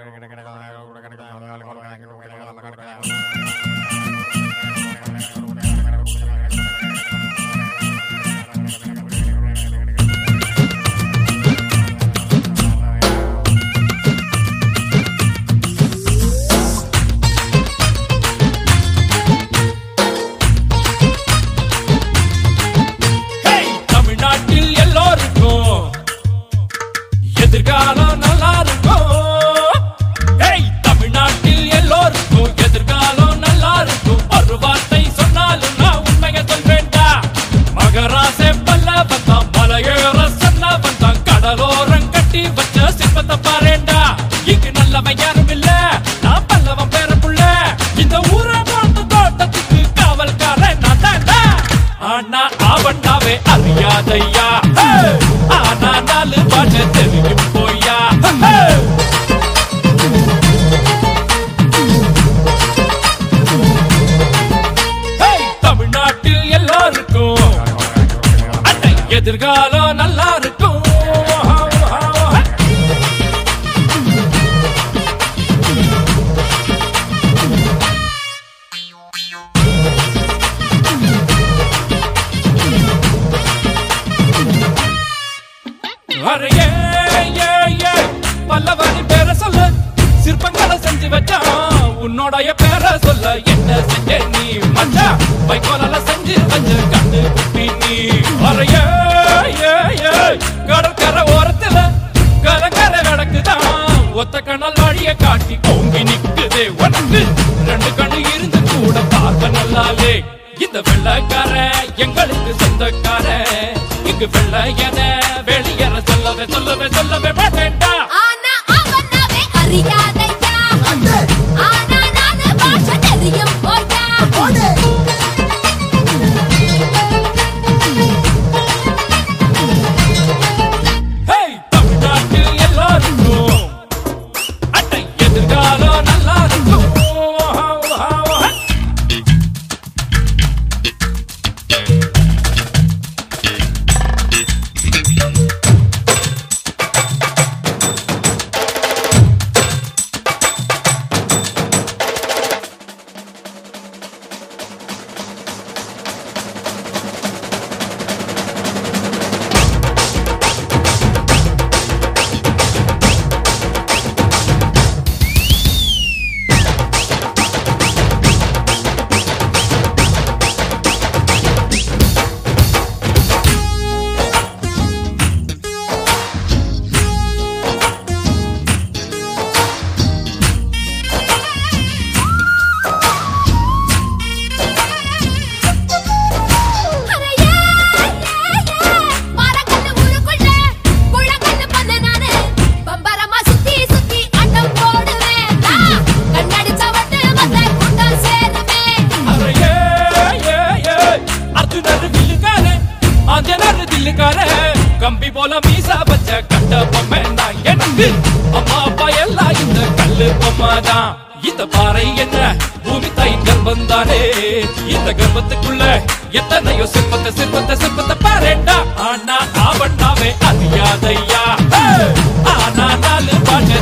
எதிர்காலம் நல்லா இருக்கும். தமிழ்நாட்டில் எல்லோருக்கும் எதிர்காலம் நல்லா இருக்கும். ஒரு வார்த்தை சொன்னாலும் நான் உண்மையை சொல்வேண்டா. மகராசே பல்லவன் தான், மலையேற சொன்னவன் தான், கடலோரம் கட்டி வச்ச சிற்பத்தை பாருண்டா. இங்கு நல்லவன் யாரும் இல்ல, நான் பல்லவன் பேரப்புள்ள. இந்த ஊரை பார்த்து தோட்டத்துக்கு காவல்காரன் நான் தாண்டா. ஆனா அவன்டாவே அறியாதையா, ஆனா நாலு பாட்டு தெரியும் போயா. தமிழ்நாட்டில் எல்லாருக்கும் எதிர்காலம் நல்லா இருக்கும். பல்லவனி பேர சொல்ல, சிற்பங்களை செஞ்சு வச்சா உன்னோடைய பேர சொல்ல. என்ன செஞ்ச நீ மச்சா, வைக்கோலால செஞ்சு வச்ச கண்டு குட்டி நீ. கடற்கரை ஓரத்துல கலக்கரை கிடக்குதான், ஒத்த கண்ணல் வழிய காட்டி கோங்கி நிக்குதே உனக்கு. ரெண்டு கண்ணு இருந்து கூட பார்க்க நல்லாலே. இந்த வெள்ளக்கார எங்களுக்கு சொந்தக்கார, இங்கு வெள்ள என வெளியேற சொல்லவே சொல்லவே சொல்லவே மாட்டேன்டா. ஆனா அவனாவே அறியாதையா, ஆனா நானு பாஷ தெரியும் போயா. தமிழ்நாட்டில் எல்லாருக்கும் எதிர்காலம் நல்லா இருக்கும். கம்பி போல மீசா வச்ச கட்ட பொம்மை தான் எனக்கு. அம்மா அப்பா எல்லாம் இந்த கல்லு பொம்மாதான். இந்த பாறை என்ன பூமி தாயின் கர்ப்பம் தானே. இந்த கர்ப்பத்துக்குள்ள எத்தனையோ சிற்பத்தை சிற்பத்தை சிற்பத்தை பாருண்டா. ஆனா அவனாவே அறியாதையா, ஆனா நாலு பாட்டு